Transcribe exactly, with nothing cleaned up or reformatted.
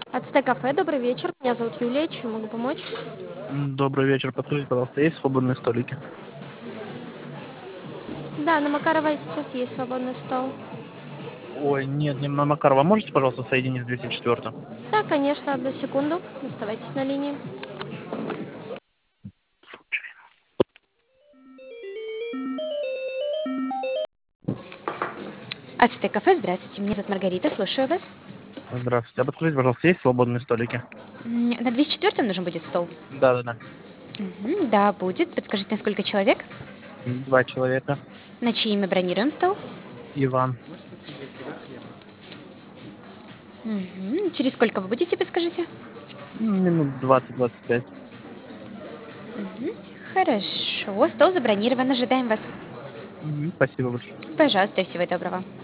Ацтек-кафе, добрый вечер. Меня зовут Юлия. Чем могу помочь? М, Добрый вечер. Подскажите, пожалуйста, есть свободные столики? Да, на Макарова сейчас есть свободный стол. Ой, нет, не на Макарова. Можете, пожалуйста, соединить с двести четвёртым? Да, конечно, одну секунду. Оставайтесь на линии. Ацтек-кафе, здравствуйте. Меня зовут Маргарита. Слушаю вас. Здравствуйте. А подскажите, пожалуйста, есть свободные столики? М, На двести четвёртом нужен будет стол? Да-да-да. Мгм, да, будет. Подскажите, на сколько человек? М, Два человека. На чье имя бронируем стол? Иван. Мгм, через сколько вы будете, подскажите? М, Минут двадцать-двадцать пять. Мгм, хорошо. Стол забронирован. Ожидаем вас. Мгм, Спасибо большое. Пожалуйста, всего доброго.